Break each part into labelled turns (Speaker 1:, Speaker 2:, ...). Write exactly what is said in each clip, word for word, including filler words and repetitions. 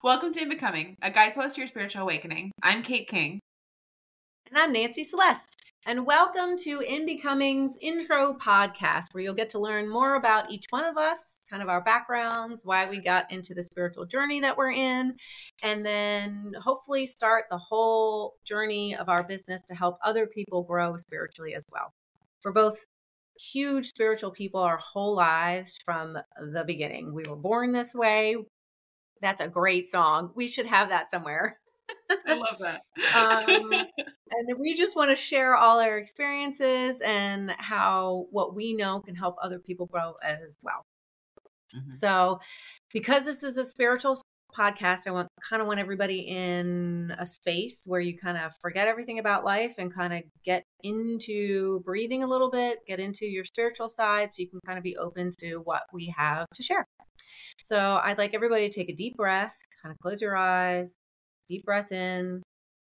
Speaker 1: Welcome to In Becoming, a guidepost to your spiritual awakening. I'm Kate King.
Speaker 2: And I'm Nancy Celeste. And welcome to In Becoming's intro podcast, where you'll get to learn more about each one of us, kind of our backgrounds, why we got into the spiritual journey that we're in, and then hopefully start the whole journey of our business to help other people grow spiritually as well. We're both huge spiritual people our whole lives from the beginning. We were born this way. That's a great song. We should have that somewhere.
Speaker 1: I love that.
Speaker 2: um, and we just want to share all our experiences and how what we know can help other people grow as well. Mm-hmm. So because this is a spiritual podcast, I want kind of want everybody in a space where you kind of forget everything about life and kind of get into breathing a little bit, get into your spiritual side so you can kind of be open to what we have to share. So I'd like everybody to take a deep breath, kind of close your eyes, deep breath in,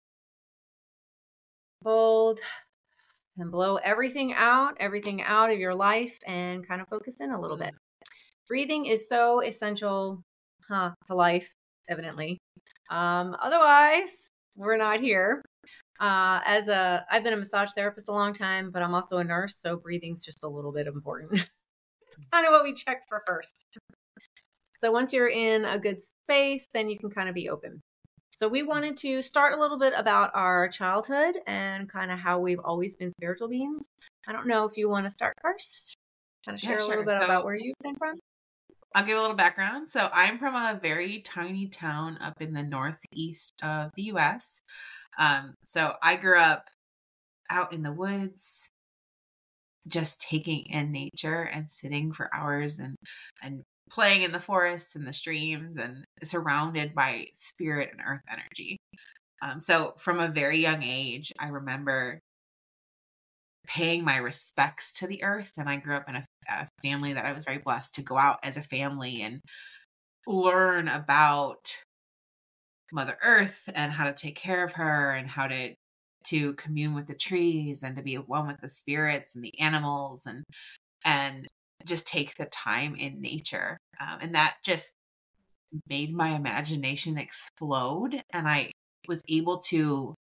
Speaker 2: hold, and blow everything out, everything out of your life and kind of focus in a little bit. Breathing is so essential huh, to life, evidently. Um, otherwise, we're not here. Uh, as a, I've been a massage therapist a long time, but I'm also a nurse, so breathing's just a little bit important. It's kind of what we check for first. So once you're in a good space, then you can kind of be open. So we wanted to start a little bit about our childhood and kind of how we've always been spiritual beings. I don't know if you want to start first. Kind of share yeah, sure. a little bit so, about where you've been from.
Speaker 1: I'll give a little background. So I'm from a very tiny town up in the northeast of the U S. Um, so I grew up out in the woods, just taking in nature and sitting for hours and and playing in the forests and the streams and surrounded by spirit and earth energy. Um, so from a very young age, I remember paying my respects to the earth. And I grew up in a, a family that I was very blessed to go out as a family and learn about Mother Earth and how to take care of her and how to to commune with the trees and to be one with the spirits and the animals and and just take the time in nature. Um, and that just made my imagination explode. And I was able to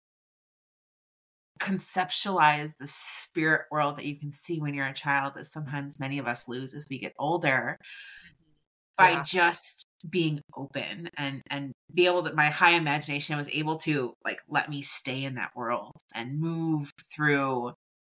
Speaker 1: conceptualize the spirit world that you can see when you're a child that sometimes many of us lose as we get older by yeah. just being open and, and be able to, my high imagination was able to like, let me stay in that world and move through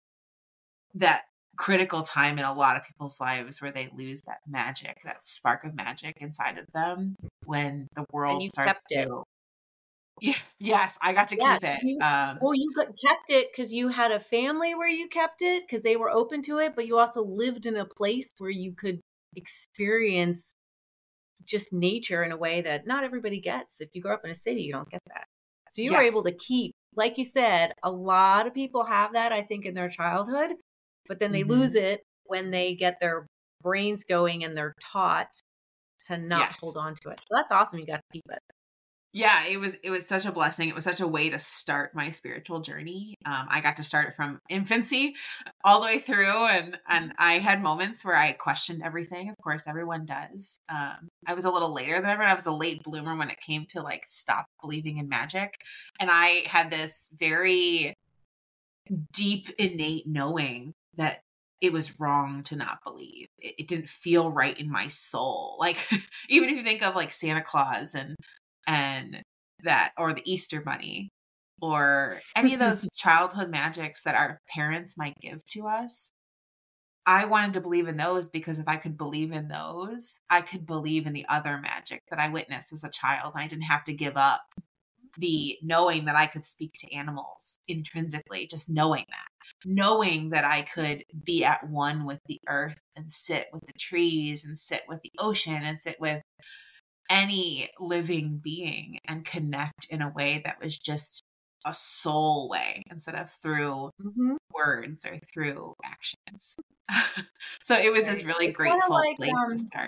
Speaker 1: that critical time in a lot of people's lives where they lose that magic, that spark of magic inside of them when the world starts to. It. Yeah, yes, I got to yeah, keep it.
Speaker 2: You,
Speaker 1: um,
Speaker 2: well, you got, kept it because you had a family where you kept it because they were open to it, but you also lived in a place where you could experience just nature in a way that not everybody gets. If you grow up in a city, you don't get that. So you yes. were able to keep, like you said, a lot of people have that, I think, in their childhood. But then they mm-hmm. lose it when they get their brains going and they're taught to not yes. hold on to it. So that's awesome. You got to keep it.
Speaker 1: Yeah, it was, it was such a blessing. It was such a way to start my spiritual journey. Um, I got to start from infancy all the way through. And, and I had moments where I questioned everything. Of course, everyone does. Um, I was a little later than everyone. I was a late bloomer when it came to like stop believing in magic. And I had this very deep, innate knowing that it was wrong to not believe. It, it didn't feel right in my soul. Like, even if you think of like Santa Claus and, and that, or the Easter Bunny, or any of those childhood magics that our parents might give to us, I wanted to believe in those because if I could believe in those, I could believe in the other magic that I witnessed as a child. And I didn't have to give up the knowing that I could speak to animals intrinsically, just knowing that, knowing that I could be at one with the earth and sit with the trees and sit with the ocean and sit with any living being and connect in a way that was just a soul way instead of through mm-hmm. words or through actions. So it was this really
Speaker 2: it's
Speaker 1: grateful
Speaker 2: like,
Speaker 1: place
Speaker 2: um,
Speaker 1: to start.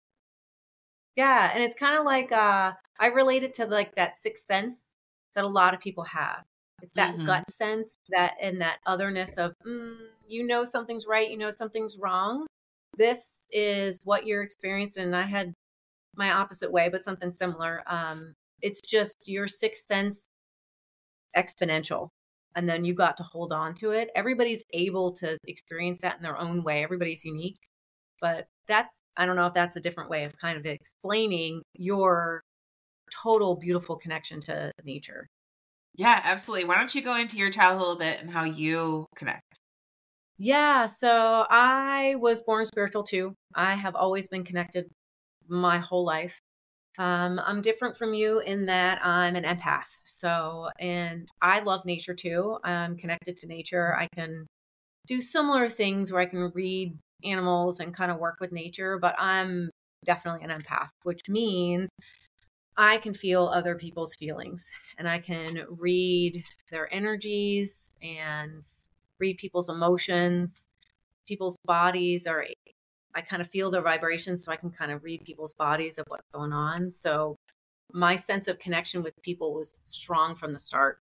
Speaker 2: Yeah. And it's kind of like, uh, I relate it to like that sixth sense that a lot of people have. It's that mm-hmm. gut sense that, and that otherness of, mm, you know, something's right. You know, something's wrong. This is what you're experiencing. And I had my opposite way, but something similar. Um, it's just your sixth sense exponential. And then you got to hold on to it. Everybody's able to experience that in their own way. Everybody's unique. But that's, I don't know if that's a different way of kind of explaining your total beautiful connection to nature.
Speaker 1: Yeah, absolutely. Why don't you go into your childhood a little bit and how you connect?
Speaker 2: Yeah, so I was born spiritual too. I have always been connected my whole life. Um, I'm different from you in that I'm an empath. So, and I love nature too. I'm connected to nature. I can do similar things where I can read animals and kind of work with nature, but I'm definitely an empath, which means I can feel other people's feelings and I can read their energies and read people's emotions. People's bodies are, I kind of feel their vibrations, so I can kind of read people's bodies of what's going on. So my sense of connection with people was strong from the start.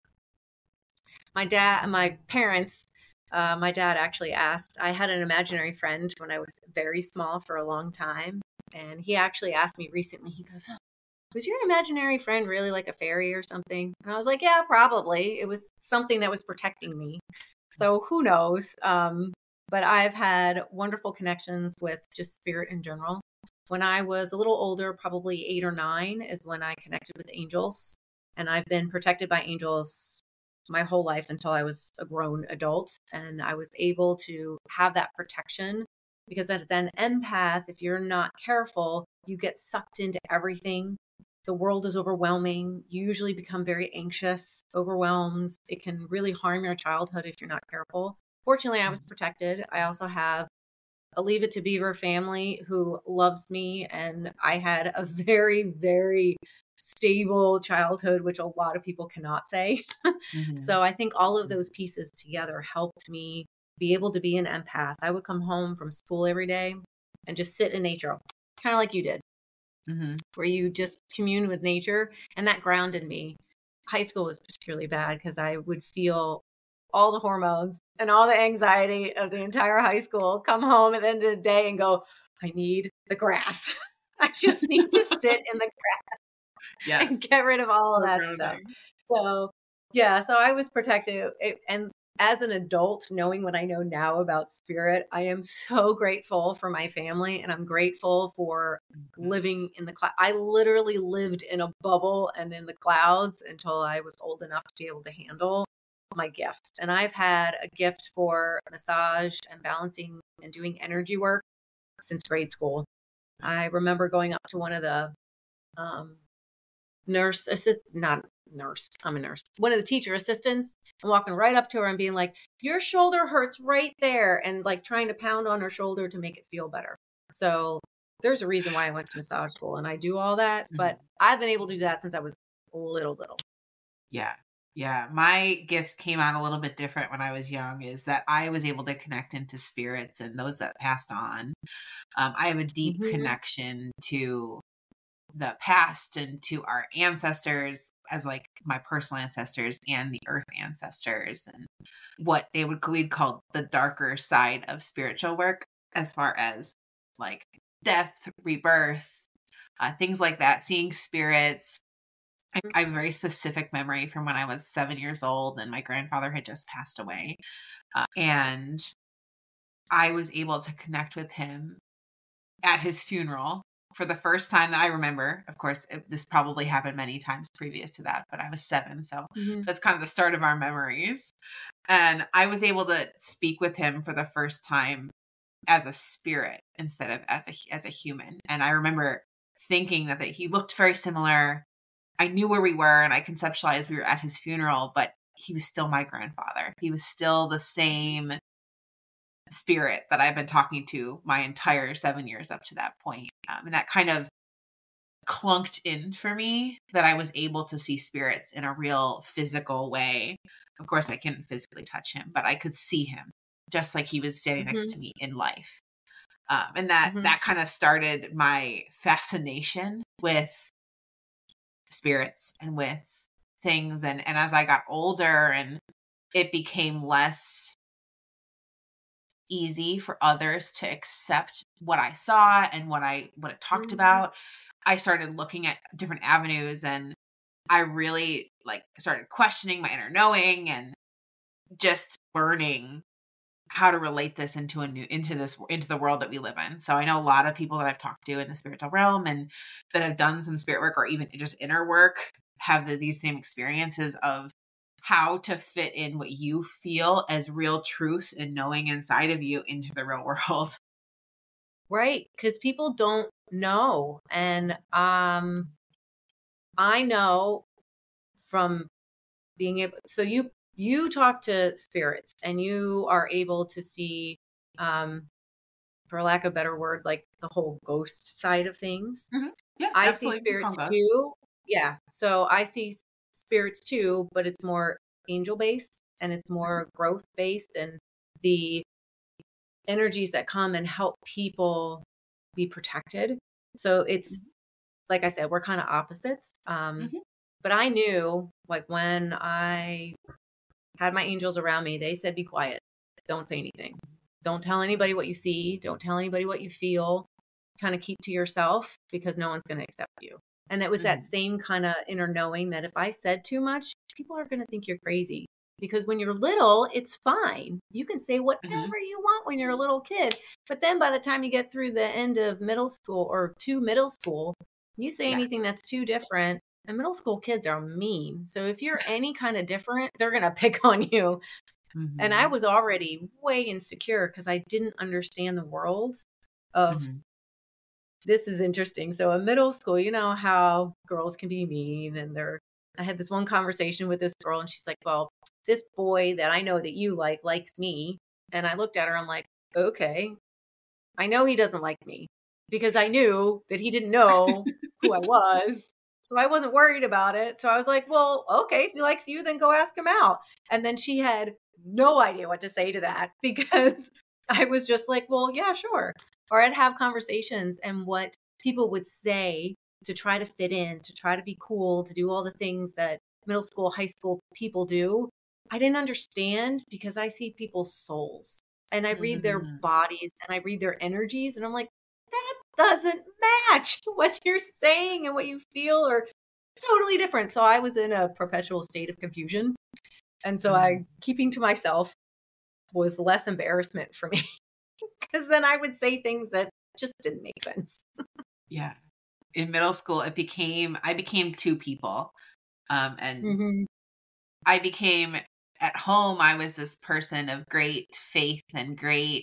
Speaker 2: My dad, my parents, uh, my dad actually asked, I had an imaginary friend when I was very small for a long time. And he actually asked me recently, he goes, oh, was your imaginary friend really like a fairy or something? And I was like, yeah, probably. It was something that was protecting me. So who knows? Um, but I've had wonderful connections with just spirit in general. When I was a little older, probably eight or nine, is when I connected with angels. And I've been protected by angels my whole life until I was a grown adult. And I was able to have that protection because as an empath, if you're not careful, you get sucked into everything. The world is overwhelming. You usually become very anxious, overwhelmed. It can really harm your childhood if you're not careful. Fortunately, I was protected. I also have a Leave It to Beaver family who loves me. And I had a very, very stable childhood, which a lot of people cannot say. Mm-hmm. So I think all of those pieces together helped me be able to be an empath. I would come home from school every day and just sit in nature, kind of like you did, mm-hmm. where you just commune with nature. And that grounded me. High school was particularly bad because I would feel all the hormones and all the anxiety of the entire high school, come home at the end of the day and go, I need the grass. I just need to sit in the grass yes. and get rid of all of that stuff. So, yeah, so I was protected. And as an adult, knowing what I know now about spirit, I am so grateful for my family and I'm grateful for living in the cloud. I literally lived in a bubble and in the clouds until I was old enough to be able to handle my gifts. And I've had a gift for massage and balancing and doing energy work since grade school. I remember going up to one of the um, nurse assist, not nurse, I'm a nurse, one of the teacher assistants and walking right up to her and being like, your shoulder hurts right there. And like trying to pound on her shoulder to make it feel better. So there's a reason why I went to massage school and I do all that, mm-hmm. but I've been able to do that since I was little, little.
Speaker 1: Yeah. Yeah, my gifts came out a little bit different when I was young, is that I was able to connect into spirits and those that passed on. Um, I have a deep mm-hmm. connection to the past and to our ancestors as like my personal ancestors and the earth ancestors and what they would we'd call the darker side of spiritual work as far as like death, rebirth, uh, things like that, seeing spirits. I have a very specific memory from when I was seven years old and my grandfather had just passed away. Uh, and I was able to connect with him at his funeral for the first time that I remember. Of course, it, this probably happened many times previous to that, but I was seven. So mm-hmm. that's kind of the start of our memories. And I was able to speak with him for the first time as a spirit instead of as a, as a human. And I remember thinking that, that he looked very similar. I knew where we were and I conceptualized we were at his funeral, but he was still my grandfather. He was still the same spirit that I've been talking to my entire seven years up to that point. Um, and that kind of clunked in for me that I was able to see spirits in a real physical way. Of course, I couldn't physically touch him, but I could see him just like he was standing mm-hmm. next to me in life. Um, and that, mm-hmm. that kind of started my fascination with spirits and with things. And, and as I got older and it became less easy for others to accept what I saw and what I what it talked
Speaker 2: Mhm.
Speaker 1: about, I started looking at different avenues, and I really like started questioning my inner knowing and just learning how to relate this into a new into this into the world that we live in. So I know a lot of people that I've talked to in the spiritual realm and that have done some spirit work or even just inner work have the, these same experiences of how to fit in what you feel as real truth and knowing inside of you into the real world.
Speaker 2: Right. Because people don't know. And um, I know from being able, so you, you talk to spirits and you are able to see, um, for lack of a better word, like the whole ghost side of things.
Speaker 1: Mm-hmm. Yeah,
Speaker 2: I see
Speaker 1: absolutely.
Speaker 2: spirits too. Yeah. So I see spirits too, but it's more angel based and it's more growth based, and the energies that come and help people be protected. So it's
Speaker 1: Mm-hmm.
Speaker 2: like I said, we're kind of opposites. Um,
Speaker 1: Mm-hmm.
Speaker 2: but I knew, like, when I had my angels around me, they said, be quiet. Don't say anything. Don't tell anybody what you see. Don't tell anybody what you feel. Kind of keep to yourself, because no one's going to accept you. And it was that
Speaker 1: Mm-hmm.
Speaker 2: same kind of inner knowing that if I said too much, people are going to think you're crazy. Because when you're little, it's fine. You can say whatever
Speaker 1: Mm-hmm.
Speaker 2: you want when you're a little kid. But then by the time you get through the end of middle school or to middle school, you say
Speaker 1: Yeah.
Speaker 2: anything that's too different, and middle school kids are mean. So if you're any kind of different, they're going to pick on you.
Speaker 1: Mm-hmm.
Speaker 2: And I was already way insecure because I didn't understand the world of,
Speaker 1: Mm-hmm.
Speaker 2: this is interesting. So in middle school, you know how girls can be mean, and they're, I had this one conversation with this girl and she's like, well, this boy that I know that you like likes me. And I looked at her, I'm like, okay, I know he doesn't like me, because I knew that he didn't know who I was. So I wasn't worried about it. So I was like, well, okay, if he likes you, then go ask him out. And then she had no idea what to say to that, because I was just like, well, yeah, sure. Or I'd have conversations, and what people would say to try to fit in, to try to be cool, to do all the things that middle school, high school people do. I didn't understand, because I see people's souls and I read their
Speaker 1: Mm-hmm.
Speaker 2: bodies and I read their energies, and I'm like, that doesn't match. What you're saying and what you feel are totally different. So I was in a perpetual state of confusion. And so
Speaker 1: Mm-hmm.
Speaker 2: I, keeping to myself was less embarrassment for me, because then I would say things that just didn't make sense.
Speaker 1: Yeah. In middle school, it became, I became two people. Um, and
Speaker 2: Mm-hmm.
Speaker 1: I became, at home, I was this person of great faith and great,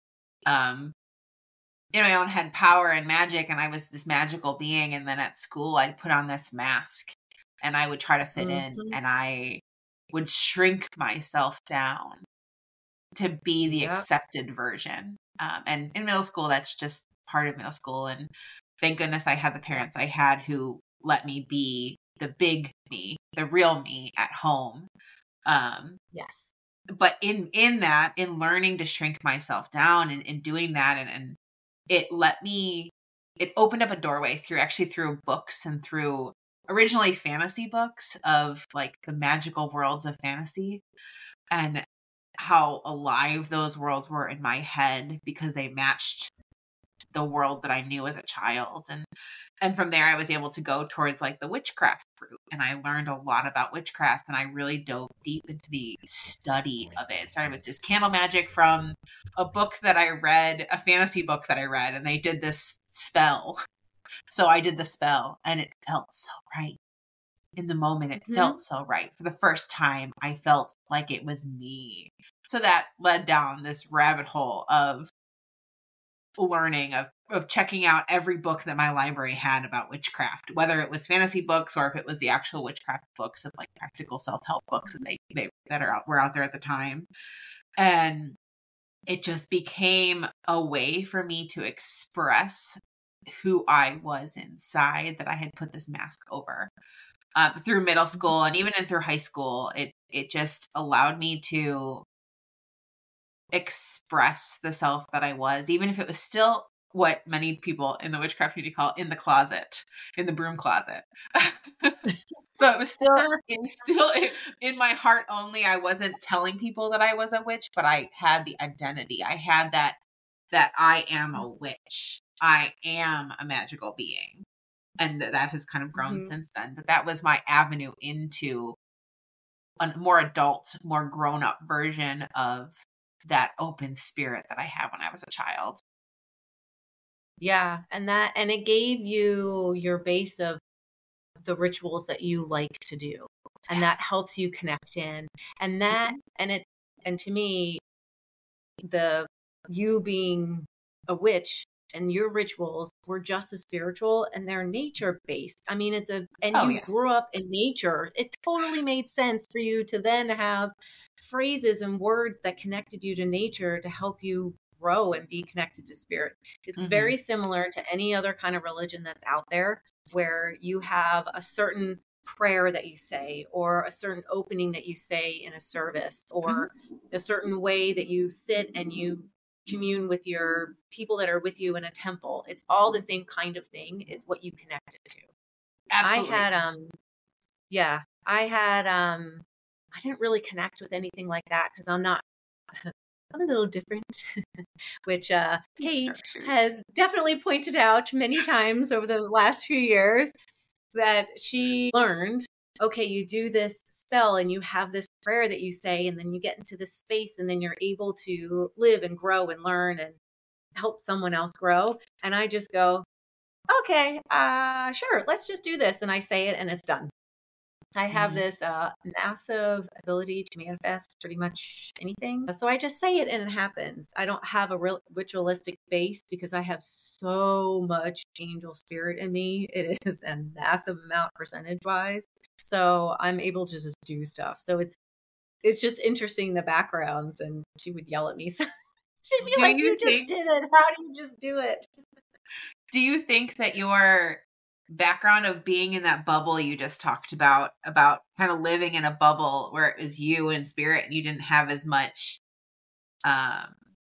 Speaker 1: um, in my own head, power and magic. And I was this magical being. And then at school, I'd put on this mask and I would try to fit in,
Speaker 2: Mm-hmm.
Speaker 1: and I would shrink myself down to be the
Speaker 2: Yep.
Speaker 1: accepted version. Um, and in middle school, that's just part of middle school. And thank goodness I had the parents I had who let me be the big me, the real me at home. Um,
Speaker 2: Yes.
Speaker 1: but in, in that, in learning to shrink myself down and, and doing that, and, and it let me, it opened up a doorway through actually through books and through originally fantasy books of like the magical worlds of fantasy, and how alive those worlds were in my head because they matched the world that I knew as a child. And and from there I was able to go towards like the witchcraft route, and I learned a lot about witchcraft, and I really dove deep into the study of it. It started with just candle magic from a book that I read, a fantasy book that I read, and they did this spell. So I did the spell and it felt so right. In the moment, it
Speaker 2: Mm-hmm.
Speaker 1: felt so right. For the first time, I felt like it was me. So that led down this rabbit hole of learning, of of checking out every book that my library had about witchcraft, whether it was fantasy books or if it was the actual witchcraft books of like practical self-help books that they, they that are out were out there at the time. And it just became a way for me to express who I was inside, that I had put this mask over. Uh, through middle school and even in through high school, it it just allowed me to express the self that I was, even if it was still what many people in the witchcraft community call in the closet, in the broom closet. So it was still, it was still in, in my heart only. I wasn't telling people that I was a witch, but I had the identity. I had that, that I am a witch. I am a magical being. And th- that has kind of grown
Speaker 2: Mhm.
Speaker 1: since then. But that was my avenue into a more adult, more grown up version of that open spirit that I had when I was a child.
Speaker 2: Yeah, and that and it gave you your base of the rituals that you like to do. And
Speaker 1: Yes.
Speaker 2: that helps you connect in. And that and it and to me, the you being a witch and your rituals were just as spiritual, and they're nature based. I mean, it's a and
Speaker 1: Oh,
Speaker 2: you
Speaker 1: yes.
Speaker 2: grew up in nature. It totally made sense for you to then have phrases and words that connected you to nature to help you grow and be connected to spirit. It's
Speaker 1: Mhm.
Speaker 2: very similar to any other kind of religion that's out there, where you have a certain prayer that you say, or a certain opening that you say in a service, or a certain way that you sit and you commune with your people that are with you in a temple. It's all the same kind of thing. It's what you connected to.
Speaker 1: Absolutely.
Speaker 2: I had um yeah, I had um I didn't really connect with anything like that because I'm not I'm a little different, which uh Kate
Speaker 1: Structured.
Speaker 2: has definitely pointed out many times over the last few years, that she learned, okay, you do this spell and you have this prayer that you say, and then you get into this space, and then you're able to live and grow and learn and help someone else grow. And I just go, okay, uh, sure, let's just do this. And I say it and it's done. I have
Speaker 1: Mhm.
Speaker 2: this uh, massive ability to manifest pretty much anything. So I just say it and it happens. I don't have a real ritualistic base because I have so much angel spirit in me. It is a massive amount percentage wise. So I'm able to just do stuff. So it's it's just interesting, the backgrounds. And she would yell at me. So she'd be
Speaker 1: Do
Speaker 2: like,
Speaker 1: you
Speaker 2: you just
Speaker 1: think-
Speaker 2: did it. How do you just do it?
Speaker 1: Do you think that your background of being in that bubble you just talked about, about kind of living in a bubble where it was you and spirit and you didn't have as much um,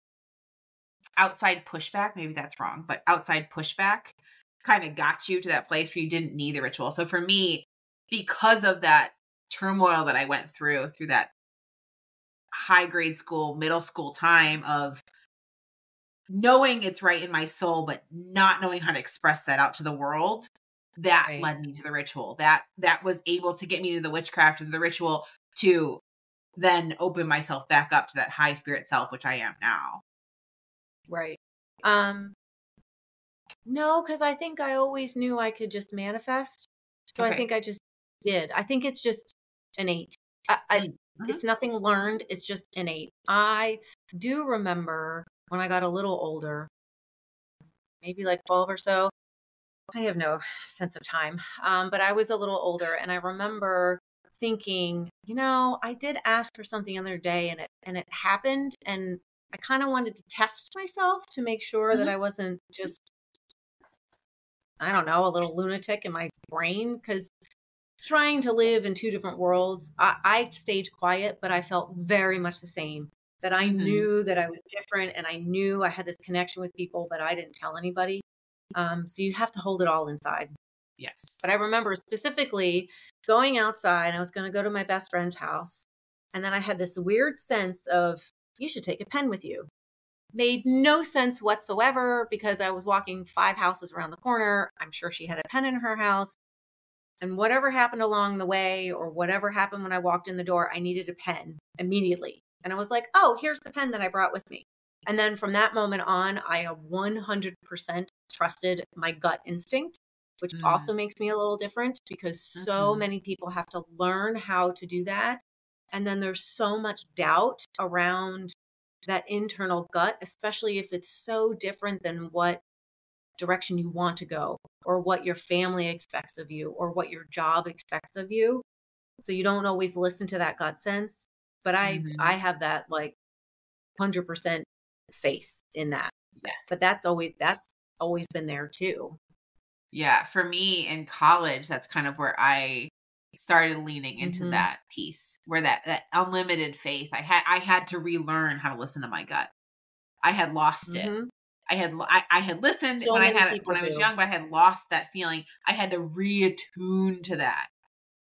Speaker 1: outside pushback, maybe that's wrong, but outside pushback kind of got you to that place where you didn't need the ritual? So for me, because of that turmoil that I went through, through that high grade school, middle school time of knowing it's right in my soul, but not knowing how to express that out to the world, that
Speaker 2: Right.
Speaker 1: led me to the ritual. That that was able to get me to the witchcraft and the ritual to then open myself back up to that high spirit self, which I am now.
Speaker 2: Right. Um, no, because I think I always knew I could just manifest. So I
Speaker 1: Okay.
Speaker 2: think I just did. I think it's just innate. I, I,
Speaker 1: Mm. Mhm.
Speaker 2: It's nothing learned. It's just innate. I do remember when I got a little older, maybe like twelve or so. I have no sense of time. Um, but I was a little older, and I remember thinking, you know, I did ask for something the other day, and it and it happened, and I kind of wanted to test myself to make sure that
Speaker 1: Mhm.
Speaker 2: I wasn't just, I don't know, a little lunatic in my brain, because trying to live in two different worlds, I, I stayed quiet, but I felt very much the same. That I
Speaker 1: Mhm.
Speaker 2: knew that I was different, and I knew I had this connection with people, but I didn't tell anybody. Um, so you have to hold it all inside.
Speaker 1: Yes.
Speaker 2: But I remember specifically going outside. I was going to go to my best friend's house. And then I had this weird sense of, you should take a pen with you. Made no sense whatsoever because I was walking five houses around the corner. I'm sure she had a pen in her house. And whatever happened along the way, or whatever happened when I walked in the door, I needed a pen immediately. And I was like, oh, here's the pen that I brought with me. And then from that moment on, I one hundred percent trusted my gut instinct, which
Speaker 1: Mm.
Speaker 2: also makes me a little different because so
Speaker 1: Mhm.
Speaker 2: many people have to learn how to do that. And then there's so much doubt around that internal gut, especially if it's so different than what direction you want to go, or what your family expects of you, or what your job expects of you. So you don't always listen to that gut sense. But I,
Speaker 1: Mhm.
Speaker 2: I have that like one hundred percent faith in that.
Speaker 1: Yes.
Speaker 2: But that's always, that's always been there too.
Speaker 1: Yeah. For me in college, that's kind of where I started leaning into
Speaker 2: Mhm.
Speaker 1: that piece, where that, that unlimited faith, I had, I had to relearn how to listen to my gut. I had lost it.
Speaker 2: Mhm.
Speaker 1: I had, I, I had listened
Speaker 2: So
Speaker 1: when I
Speaker 2: many
Speaker 1: had,
Speaker 2: people
Speaker 1: when I was
Speaker 2: do.
Speaker 1: young, but I had lost that feeling. I had to reattune to that.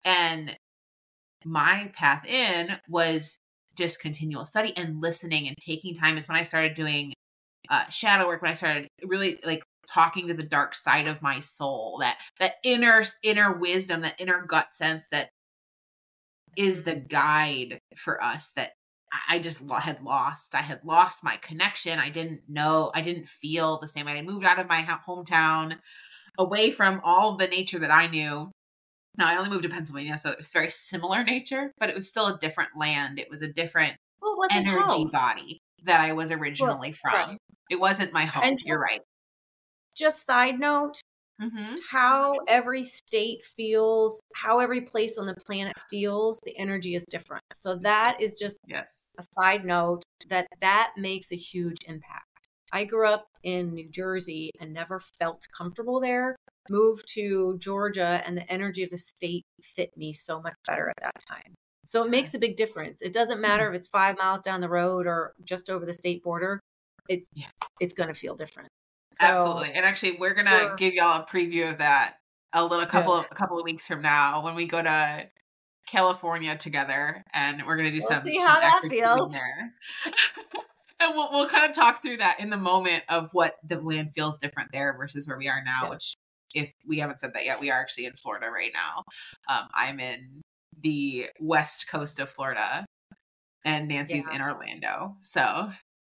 Speaker 1: And my path in was just continual study and listening and taking time. It's when I started doing uh, shadow work, when I started really like talking to the dark side of my soul, that that inner inner wisdom, that inner gut sense that is the guide for us, that I just had lost. I had lost my connection. I didn't know, I didn't feel the same way. I moved out of my hometown, away from all the nature that I knew. Now, I only moved to Pennsylvania, so it was very similar nature, but it was still a different land. It was a different
Speaker 2: Well, what's it
Speaker 1: energy
Speaker 2: called?
Speaker 1: body that I was originally
Speaker 2: Well,
Speaker 1: from.
Speaker 2: right.
Speaker 1: It wasn't my home.
Speaker 2: And
Speaker 1: You're
Speaker 2: just-
Speaker 1: right.
Speaker 2: Just side note,
Speaker 1: Mm-hmm.
Speaker 2: how every state feels, how every place on the planet feels, the energy is different. So that is just
Speaker 1: Yes.
Speaker 2: a side note that that makes a huge impact. I grew up in New Jersey and never felt comfortable there. Moved to Georgia and the energy of the state fit me so much better at that time. So it makes a big difference. It doesn't matter if it's five miles down the road or just over the state border. It's
Speaker 1: Yeah.
Speaker 2: it's going to feel different. So,
Speaker 1: Absolutely. And actually, we're going to
Speaker 2: we're-
Speaker 1: give y'all a preview of that a little couple
Speaker 2: Yeah.
Speaker 1: of, a couple of weeks from now when we go to California together, and we're going to do
Speaker 2: We'll
Speaker 1: some,
Speaker 2: see
Speaker 1: some
Speaker 2: how that
Speaker 1: executing
Speaker 2: feels.
Speaker 1: there. And we'll, we'll kind of talk through that in the moment of what the land feels different there versus where we are now,
Speaker 2: Yeah.
Speaker 1: which, if we haven't said that yet, we are actually in Florida right now. Um, I'm in the west coast of Florida, and Nancy's
Speaker 2: Yeah.
Speaker 1: in Orlando. So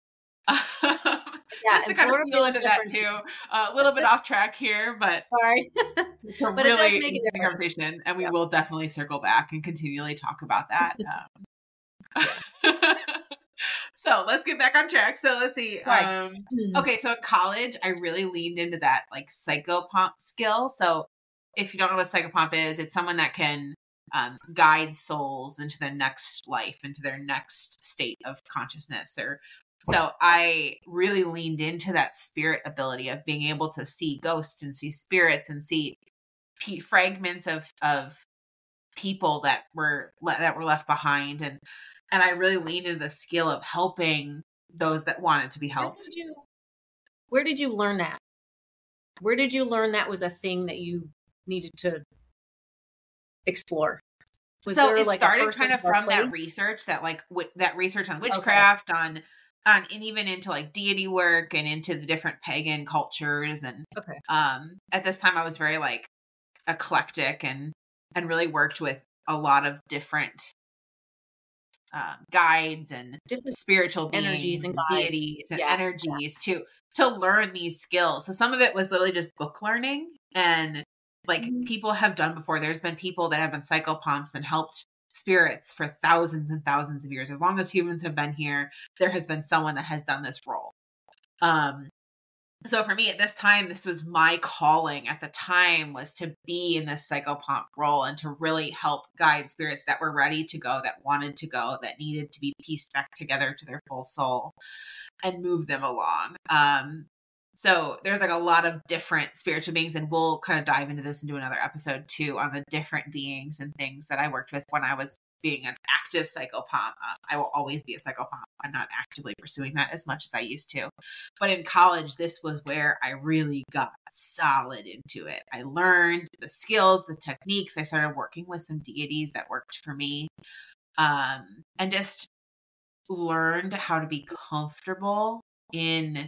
Speaker 2: Yeah,
Speaker 1: just to
Speaker 2: and
Speaker 1: kind
Speaker 2: Florida
Speaker 1: of feel
Speaker 2: feels
Speaker 1: into that
Speaker 2: different.
Speaker 1: too. Uh, a little bit off track here, but
Speaker 2: Sorry.
Speaker 1: it's a
Speaker 2: But it does
Speaker 1: really
Speaker 2: make a
Speaker 1: interesting
Speaker 2: difference.
Speaker 1: conversation, and we
Speaker 2: Yeah.
Speaker 1: will definitely circle back and continually talk about that. Um, so let's get back on track. So let's see.
Speaker 2: Right.
Speaker 1: Um,
Speaker 2: Mm.
Speaker 1: okay, so in college, I really leaned into that like psychopomp skill. So if you don't know what psychopomp is, it's someone that can um, guide souls into the next life, into their next state of consciousness. Or so I really leaned into that spirit ability of being able to see ghosts and see spirits and see p- fragments of of people that were le- that were left behind, and and I really leaned into the skill of helping those that wanted to be
Speaker 2: Where
Speaker 1: helped.
Speaker 2: did you Where did you learn that? Where did you learn that was a thing that you needed to explore? Was
Speaker 1: So
Speaker 2: there,
Speaker 1: it
Speaker 2: like, a
Speaker 1: started
Speaker 2: person
Speaker 1: kind of
Speaker 2: or
Speaker 1: from that
Speaker 2: place?
Speaker 1: research, that like w- that research on witchcraft, on on and even into like deity work and into the different pagan cultures. And
Speaker 2: Okay.
Speaker 1: um at this time I was very like eclectic, and and really worked with a lot of different um, guides and
Speaker 2: Different
Speaker 1: spiritual beings,
Speaker 2: energies and
Speaker 1: and
Speaker 2: guides.
Speaker 1: deities and
Speaker 2: Yeah, yeah.
Speaker 1: energies to to learn these skills. So some of it was literally just book learning, and like
Speaker 2: Mhm.
Speaker 1: people have done before. There's been people that have been psychopomps and helped spirits for thousands and thousands of years. As long as humans have been here, there has been someone that has done this role. Um, so for me at this time, this was my calling at the time, was to be in this psychopomp role and to really help guide spirits that were ready to go, that wanted to go, that needed to be pieced back together to their full soul, and move them along. Um, so there's like a lot of different spiritual beings, and we'll kind of dive into this and do another episode too on the different beings and things that I worked with when I was being an active psychopomp. Uh, I will always be a psychopomp. I'm not actively pursuing that as much as I used to. But in college, this was where I really got solid into it. I learned the skills, the techniques. I started working with some deities that worked for me. Um, and just learned how to be comfortable in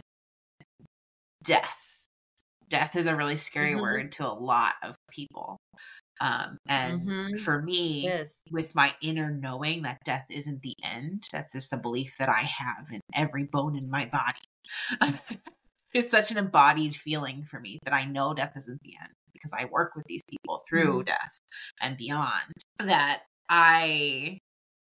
Speaker 1: death. Death is a really scary
Speaker 2: Mhm.
Speaker 1: word to a lot of people. Um, and
Speaker 2: Mhm.
Speaker 1: for me,
Speaker 2: Yes.
Speaker 1: with my inner knowing that death isn't the end, that's just a belief that I have in every bone in my body. It's such an embodied feeling for me that I know death isn't the end, because I work with these people through
Speaker 2: Mhm.
Speaker 1: death and beyond, that I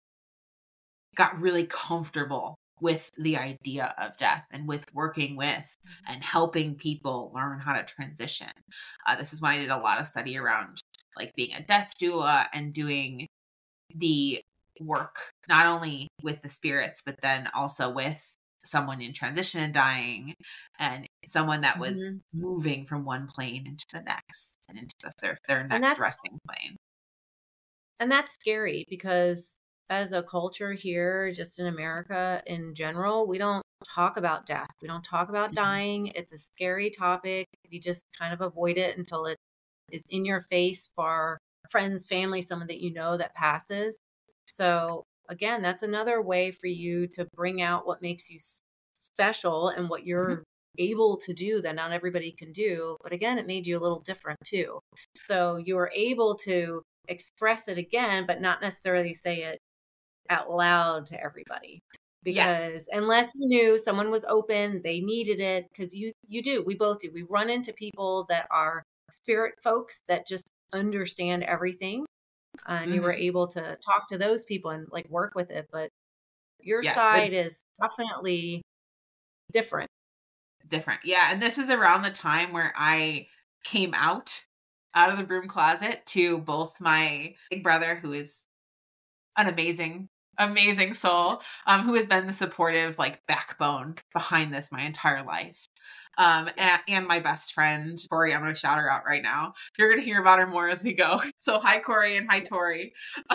Speaker 1: got really comfortable with the idea of death and with working with and helping people learn how to transition. Uh, this is when I did a lot of study around like being a death doula and doing the work, not only with the spirits, but then also with someone in transition and dying, and someone that was
Speaker 2: Mhm.
Speaker 1: moving from one plane into the next and into the, their, their
Speaker 2: And
Speaker 1: next
Speaker 2: that's
Speaker 1: resting plane.
Speaker 2: and that's scary because as a culture here, just in America in general, we don't talk about death. We don't talk about
Speaker 1: Mhm.
Speaker 2: dying. It's a scary topic. You just kind of avoid it until it is in your face far friends, family, someone that you know that passes. So again, that's another way for you to bring out what makes you s- special and what you're
Speaker 1: Mhm.
Speaker 2: able to do that not everybody can do. But again, it made you a little different too. So you were able to express it again, but not necessarily say it out loud to everybody.
Speaker 1: Yes.
Speaker 2: Because unless you knew someone was open, they needed it, because you you do, we both do. We run into people that are spirit folks that just understand everything, and you were
Speaker 1: Mhm.
Speaker 2: able to talk to those people and like work with it. But your
Speaker 1: Yes. The
Speaker 2: side is definitely different.
Speaker 1: different. Yeah. And this is around the time where I came out out of the broom closet to both my big brother, who is an amazing, amazing soul, um, who has been the supportive like backbone behind this my entire life. Um, and, and my best friend, Tori. I'm going to shout her out right now. You're going to hear about her more as we go. So hi, Corey, and hi, Tori.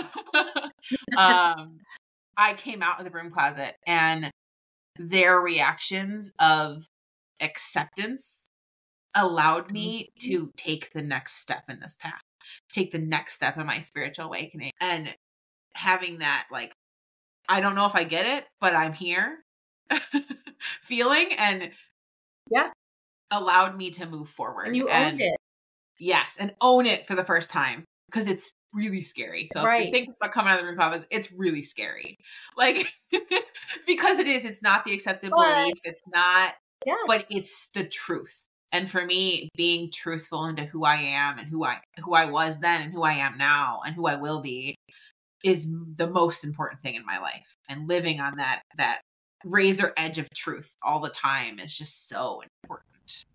Speaker 1: um, I came out of the broom closet, and their reactions of acceptance allowed me to take the next step in this path, take the next step in my spiritual awakening. And having that, like, I don't know if I get it, but I'm here feeling, and
Speaker 2: Yeah.
Speaker 1: allowed me to move
Speaker 2: And
Speaker 1: forward.
Speaker 2: you owned
Speaker 1: And
Speaker 2: it.
Speaker 1: yes, and own it for the first time, because it's really scary. So if you're
Speaker 2: Right.
Speaker 1: thinking about coming out of the room, Papas, it's really scary. Like, because it is, it's not the accepted
Speaker 2: But
Speaker 1: belief. It's not,
Speaker 2: yeah,
Speaker 1: but it's the truth. And for me, being truthful into who I am and who I, who I was then and who I am now and who I will be is the most important thing in my life. And living on that, that razor edge of truth all the time is just so important.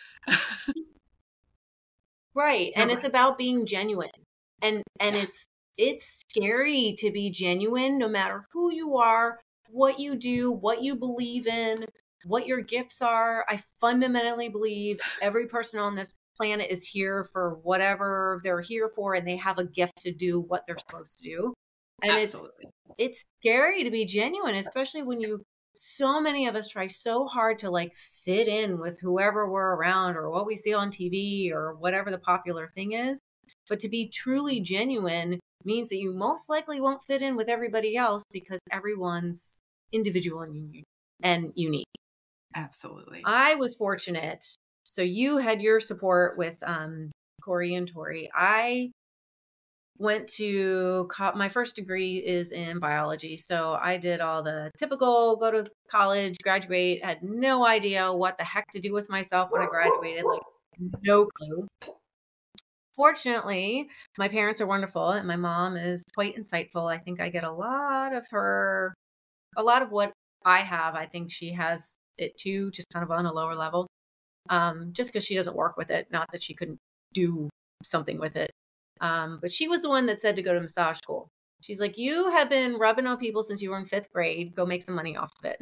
Speaker 2: right.
Speaker 1: You're
Speaker 2: And it's
Speaker 1: right.
Speaker 2: about being genuine. And and
Speaker 1: Yes.
Speaker 2: it's it's scary to be genuine no matter who you are, what you do, what you believe in, what your gifts are. I fundamentally believe every person on this planet is here for whatever they're here for, and they have a gift to do what they're supposed to do. And it's
Speaker 1: Absolutely.
Speaker 2: it's scary to be genuine, especially when you so many of us try so hard to like fit in with whoever we're around or what we see on T V or whatever the popular thing is. But to be truly genuine means that you most likely won't fit in with everybody else, because everyone's individual and unique and unique.
Speaker 1: Absolutely.
Speaker 2: I was fortunate. So you had your support with um, Corey and Tori. I went to co- my first degree is in biology, so I did all the typical go to college, graduate, had no idea what the heck to do with myself when I graduated, like no clue. Fortunately, my parents are wonderful and my mom is quite insightful. I think I get a lot of her, a lot of what I have. I think she has it too, just kind of on a lower level. Um, just because she doesn't work with it, not that she couldn't do something with it. Um, but she was the one that said to go to massage school. She's like, you have been rubbing on people since you were in fifth grade. Go make some money off of it.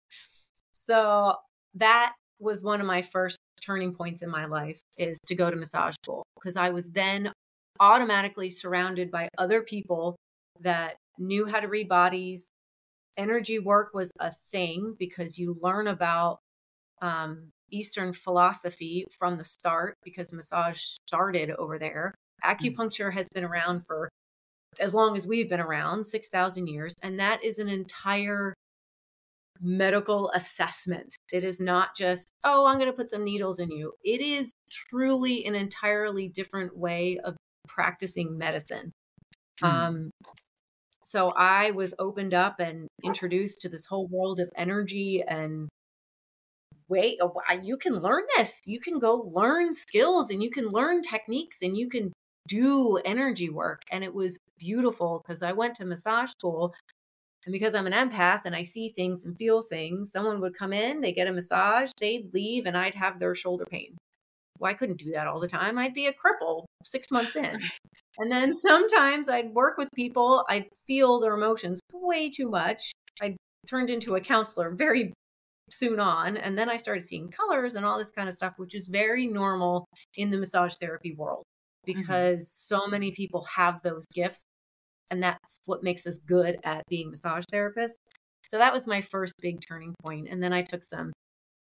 Speaker 2: So that was one of my first turning points in my life, is to go to massage school, because I was then automatically surrounded by other people that knew how to read bodies. Energy work was a thing because you learn about um, Eastern philosophy from the start, because massage started over there.
Speaker 1: Mm.
Speaker 2: Acupuncture has been around for as long as we've been around, six thousand years. And that is an entire medical assessment. It is not just, oh, I'm going to put some needles in you. It is truly an entirely different way of practicing medicine.
Speaker 1: Mm.
Speaker 2: Um, so I was opened up and introduced to this whole world of energy and wait, oh, wow, you can learn this. You can go learn skills and you can learn techniques and you can do energy work. And it was beautiful because I went to massage school, and because I'm an empath and I see things and feel things, someone would come in, they get a massage, they'd leave, and I'd have their shoulder pain. Well, I couldn't do that all the time. I'd be a cripple six months in. And then sometimes I'd work with people, I'd feel their emotions way too much. I turned into a counselor very soon on. And then I started seeing colors and all this kind of stuff, which is very normal in the massage therapy world, because mm-hmm. so many people have those gifts. And that's what makes us good at being massage therapists. So that was my first big turning point. And then I took some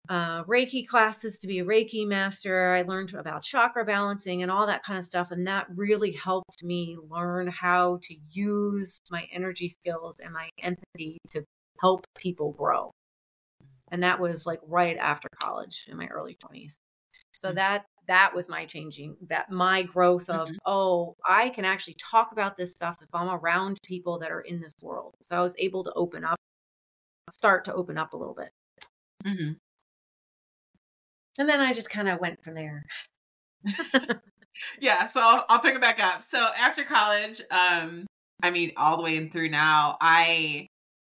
Speaker 2: uh, Reiki classes to be a Reiki master. I learned about chakra balancing and all that kind of stuff. And that really helped me learn how to use my energy skills and my empathy to help people grow. And that was like right after college in my early twenties. So
Speaker 1: Mm-hmm.
Speaker 2: that that was my changing, that my growth of,
Speaker 1: Mm-hmm.
Speaker 2: oh, I can actually talk about this stuff if I'm around people that are in this world. So I was able to open up, start to open up a little bit.
Speaker 1: Mm-hmm.
Speaker 2: And then I just kind of went from there.
Speaker 1: Yeah, so I'll, I'll pick it back up. So after college, um, I mean, all the way in through now, I,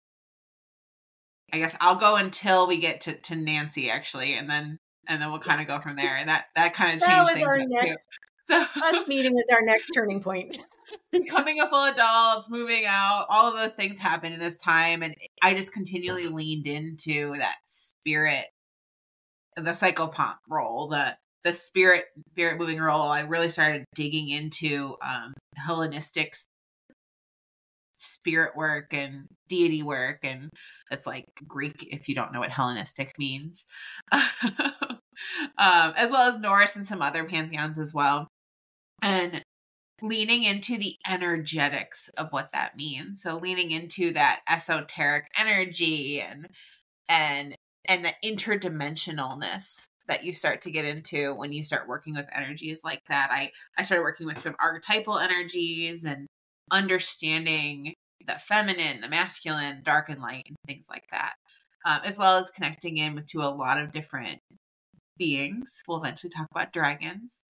Speaker 1: I guess I'll go until we get to, to Nancy actually, and then and then we'll kind of go from there. And that that kind of
Speaker 2: That
Speaker 1: changed
Speaker 2: was
Speaker 1: things
Speaker 2: our
Speaker 1: up too.
Speaker 2: next,
Speaker 1: So
Speaker 2: us meeting was our next turning point.
Speaker 1: becoming a full adult, moving out, all of those things happened in this time, and I just continually leaned into that spirit, the psychopomp role, the the spirit spirit moving role. I really started digging into um, Hellenistic spirit work and deity work, and it's like Greek if you don't know what Hellenistic means, um, as well as Norse and some other pantheons as well, and leaning into the energetics of what that means. So leaning into that esoteric energy and and and the interdimensionalness that you start to get into when you start working with energies like that. I I started working with some archetypal energies and understanding the feminine, the masculine, dark and light, and things like that, um, as well as connecting in to a lot of different beings. We'll eventually talk about dragons.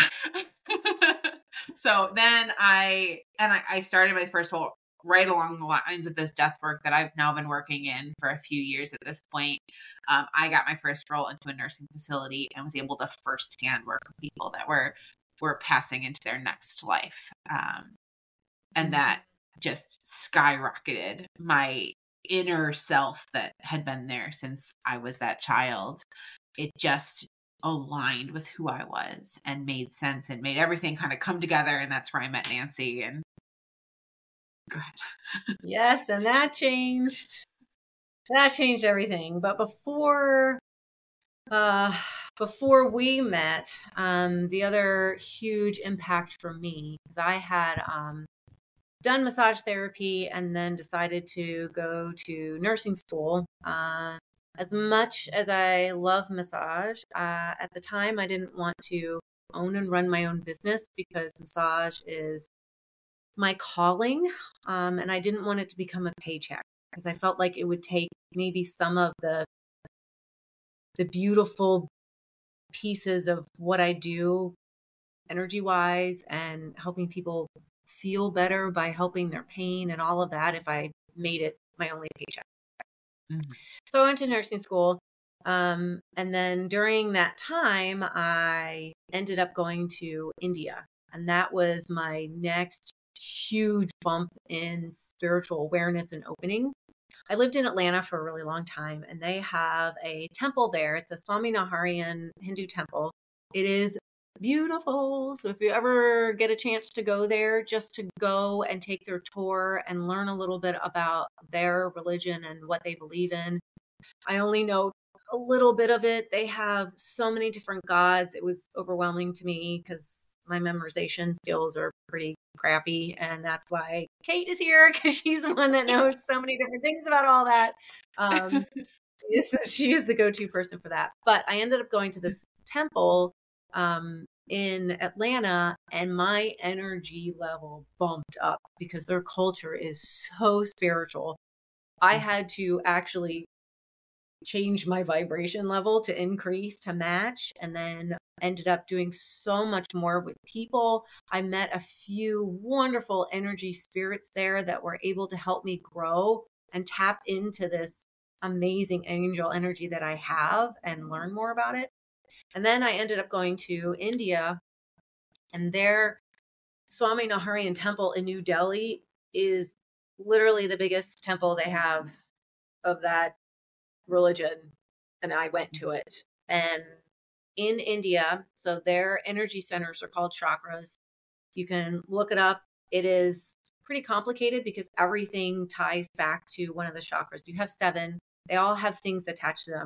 Speaker 1: So then I, and I, I started my first role right along the lines of this death work that I've now been working in for a few years at this point. Um, I got my first role into a nursing facility and was able to firsthand work with people that were, were passing into their next life. Um, and that just skyrocketed my inner self that had been there since I was that child. It just aligned with who I was and made sense and made everything kind of come together. And that's where I met Nancy. And go ahead.
Speaker 2: Yes, and that changed. That changed everything. But before, uh, before we met, um, the other huge impact for me is I had um, done massage therapy and then decided to go to nursing school. Uh, As much as I love massage, uh, at the time I didn't want to own and run my own business because massage is my calling, um, and I didn't want it to become a paycheck because I felt like it would take maybe some of the the beautiful pieces of what I do energy wise and helping people feel better by helping their pain and all of that if I made it my only paycheck. Mm-hmm. So I went to nursing school. Um, and then during that time, I ended up going to India. And that was my next huge bump in spiritual awareness and opening. I lived in Atlanta for a really long time, and they have a temple there. It's a Swaminarayan Hindu temple. It is beautiful. So if you ever get a chance to go there, just to go and take their tour and learn a little bit about their religion and what they believe in. I only know a little bit of it. They have so many different gods. It was overwhelming to me because my memorization skills are pretty crappy. And that's why Kate is here, because she's the one that knows so many different things about all that. Um, she is the go-to person for that. But I ended up going to this temple um, in Atlanta, and my energy level bumped up because their culture is so spiritual. I had to actually change my vibration level to increase to match, and then ended up doing so much more with people. I met a few wonderful energy spirits there that were able to help me grow and tap into this amazing angel energy that I have and learn more about it. And then I ended up going to India, and their Swaminarayan temple in New Delhi is literally the biggest temple they have of that religion. And I went to it. And in India, so their energy centers are called chakras. You can look it up. It is pretty complicated because everything ties back to one of the chakras. You have seven. They all have things attached to them.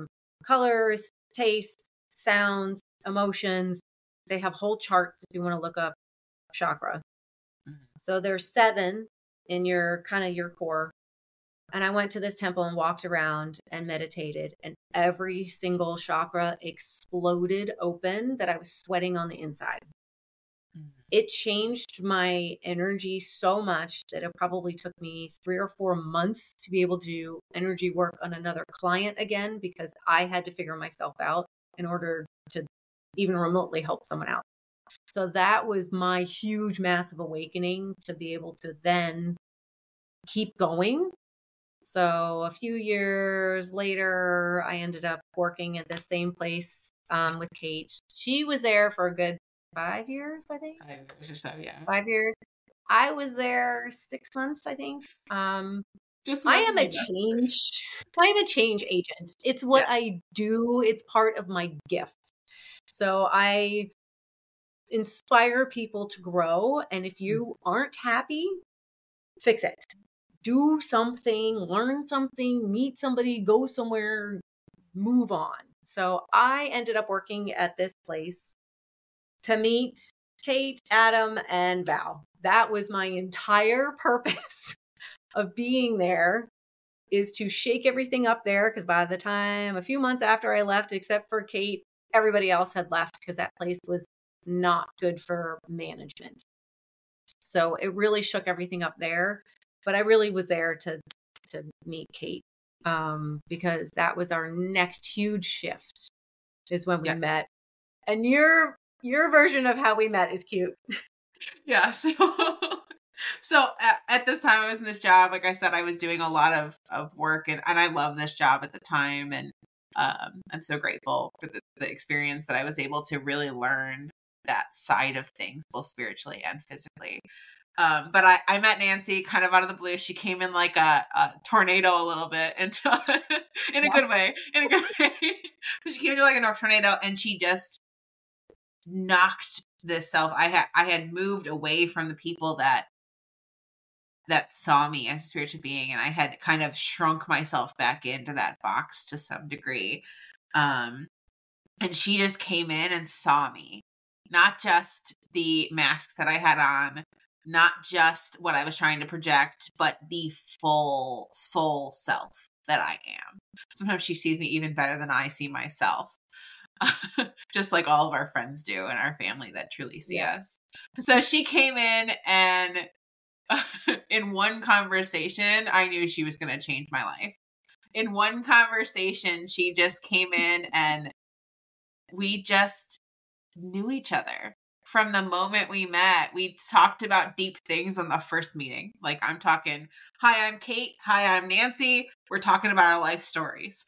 Speaker 2: colors, tastes, sounds, emotions. They have whole charts if you want to look up chakra. Mm-hmm. So there's seven in your kind of your core. And I went to this temple and walked around and meditated, and every single chakra exploded open that I was sweating on the inside. Mm-hmm. It changed my energy so much that it probably took me three or four months to be able to do energy work on another client again, because I had to figure myself out in order to even remotely help someone out. So that was my huge, massive awakening to be able to then keep going. So a few years later, I ended up working at the same place um, with Kate. She was there for a good five years, I think.
Speaker 1: Five years or so, yeah.
Speaker 2: Five years. I was there six months, I think. Um,
Speaker 1: Just
Speaker 2: I am a change. I am a change agent. It's what yes. I do. It's part of my gift. So I inspire people to grow. And if you aren't happy, fix it. Do something, learn something, meet somebody, go somewhere, move on. So I ended up working at this place to meet Kate, Adam, and Val. That was my entire purpose of being there, is to shake everything up there. Because by the time, a few months after I left, except for Kate, everybody else had left because that place was not good for management. So it really shook everything up there. But I really was there to to meet Kate um, because that was our next huge shift, is when we yes. met. And your your version of how we met is cute.
Speaker 1: Yeah. So, so at, at this time I was in this job, like I said, I was doing a lot of, of work, and, and I love this job at the time. And um, I'm so grateful for the, the experience that I was able to really learn that side of things, both spiritually and physically. Um, but I, I met Nancy kind of out of the blue. She came in like a, a tornado a little bit, and in a yeah. good way, in a good way. She came in like a tornado, and she just knocked this self. I had, I had moved away from the people that, that saw me as a spiritual being. And I had kind of shrunk myself back into that box to some degree. Um, and she just came in and saw me, not just the masks that I had on, not just what I was trying to project, but the full soul self that I am. Sometimes she sees me even better than I see myself. Just like all of our friends do in our family that truly see yeah. us. So she came in, and in one conversation, I knew she was going to change my life. In one conversation, she just came in, and we just knew each other. From the moment we met, we talked about deep things on the first meeting. Like, I'm talking, hi, I'm Kate. Hi, I'm Nancy. We're talking about our life stories.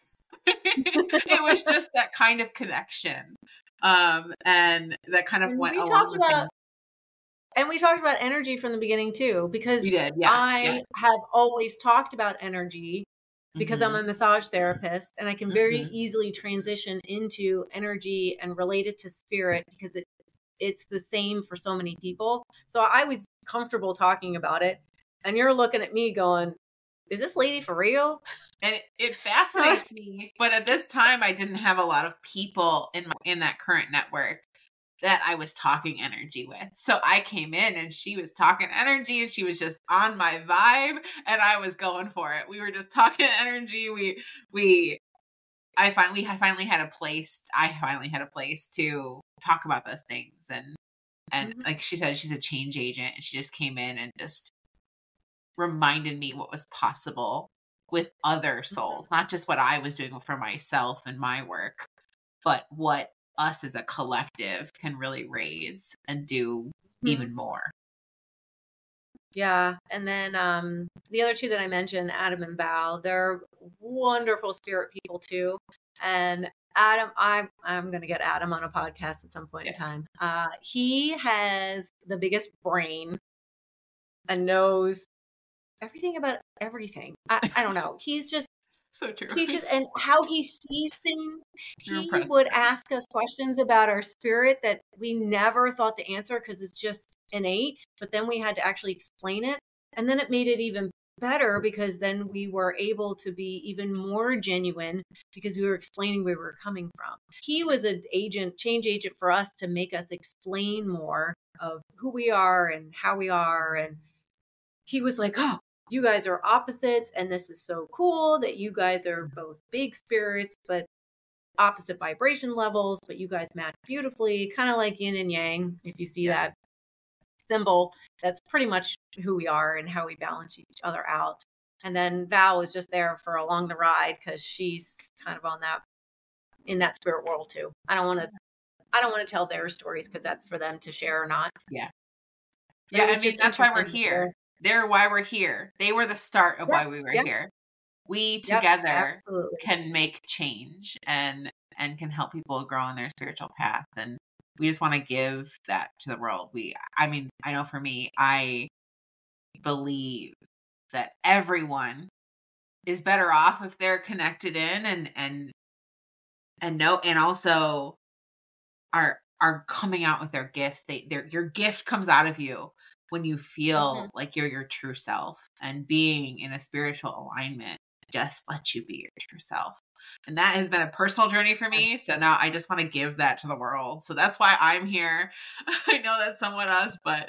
Speaker 1: It was just that kind of connection. Um, and that kind of
Speaker 2: and
Speaker 1: went
Speaker 2: we
Speaker 1: along
Speaker 2: talked
Speaker 1: with
Speaker 2: about,
Speaker 1: things.
Speaker 2: And we talked about energy from the beginning too, because
Speaker 1: we did, yeah,
Speaker 2: I
Speaker 1: yeah.
Speaker 2: have always talked about energy because mm-hmm. I'm a massage therapist, and I can very mm-hmm. easily transition into energy and relate it to spirit because it it's the same for so many people. So I was comfortable talking about it. And you're looking at me going, is this lady for real?
Speaker 1: And it, it fascinates me. But at this time, I didn't have a lot of people in my, in that current network that I was talking energy with. So I came in, and she was talking energy, and she was just on my vibe, and I was going for it. We were just talking energy. We, we, I finally, I finally had a place. I finally had a place to talk about those things. And, and mm-hmm. like she said, she's a change agent, and she just came in and just reminded me what was possible with other souls, mm-hmm. not just what I was doing for myself and my work, but what us as a collective can really raise and do mm-hmm. even more.
Speaker 2: Yeah. And then um, the other two that I mentioned, Adam and Val, they're wonderful spirit people too. And Adam, I'm, I'm going to get Adam on a podcast at some point yes. in time. Uh, he has the biggest brain and knows everything about everything. I, I don't know. He's just
Speaker 1: so true.
Speaker 2: He's just, and how he sees things. He would ask us questions about our spirit that we never thought to answer because it's just innate. But then we had to actually explain it, and then it made it even better because then we were able to be even more genuine because we were explaining where we were coming from. He was an agent, change agent for us to make us explain more of who we are and how we are. And he was like, oh, you guys are opposites. And this is so cool that you guys are both big spirits, but opposite vibration levels, but you guys match beautifully, kind of like yin and yang. If you see yes. that symbol, that's pretty much who we are and how we balance each other out. And then Val was just there for along the ride because she's kind of on that in that spirit world too. I don't want to I don't want to tell their stories because that's for them to share or not.
Speaker 1: Yeah. But yeah, I mean that's why we're here. They're why we're here. They were the start of yep. why we were yep. here. We together yep, can make change and and can help people grow on their spiritual path. And we just want to give that to the world. We, I mean, I know for me, I believe that everyone is better off if they're connected in and, and, and know, and also are, are coming out with their gifts. They, their, your gift comes out of you when you feel mm-hmm. like you're your true self, and being in a spiritual alignment just lets you be your true self. And that has been a personal journey for me. So now I just want to give that to the world. So that's why I'm here. I know that's somewhat us, but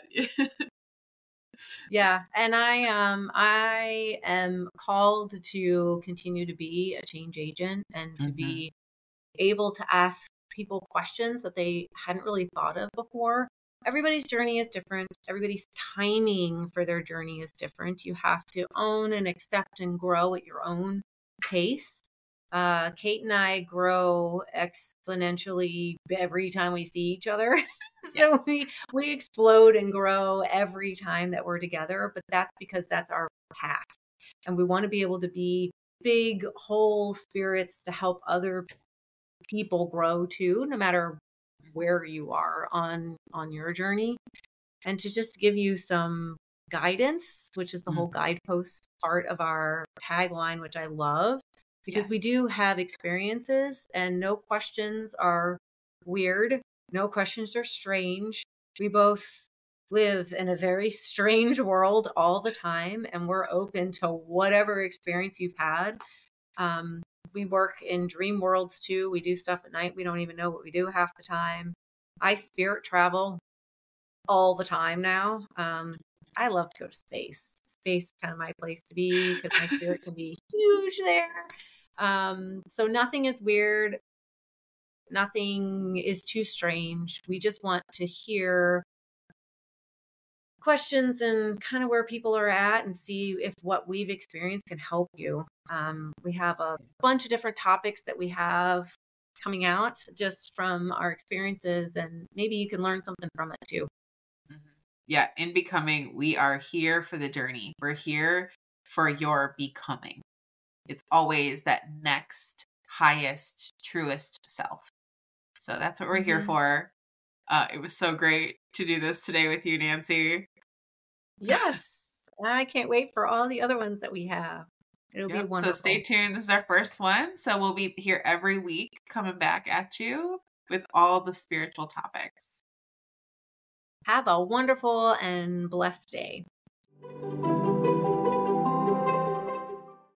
Speaker 2: yeah. And I, um, I am called to continue to be a change agent and to mm-hmm. be able to ask people questions that they hadn't really thought of before. Everybody's journey is different. Everybody's timing for their journey is different. You have to own and accept and grow at your own pace. Uh, Kate and I grow exponentially every time we see each other. so yes. we, we explode and grow every time that we're together, but that's because that's our path. And we want to be able to be big, whole spirits to help other people grow too, no matter where you are on, on your journey, and to just give you some guidance, which is the mm-hmm. whole guidepost part of our tagline, which I love. Because yes. we do have experiences and no questions are weird. No questions are strange. We both live in a very strange world all the time, and we're open to whatever experience you've had. Um, we work in dream worlds too. We do stuff at night. We don't even know what we do half the time. I spirit travel all the time now. Um, I love to go to space. Space is kind of my place to be because my spirit can be huge there. Um, so nothing is weird. Nothing is too strange. We just want to hear questions and kind of where people are at and see if what we've experienced can help you. Um, we have a bunch of different topics that we have coming out just from our experiences, and maybe you can learn something from it too.
Speaker 1: Mm-hmm. Yeah. In Becoming, we are here for the journey. We're here for your becoming. It's always that next highest, truest self. So that's what we're mm-hmm. here for. Uh, it was so great to do this today with you, Nancy.
Speaker 2: Yes. I can't wait for all the other ones that we have. It'll yep. be wonderful.
Speaker 1: So stay tuned. This is our first one. So we'll be here every week coming back at you with all the spiritual topics.
Speaker 2: Have a wonderful and blessed day.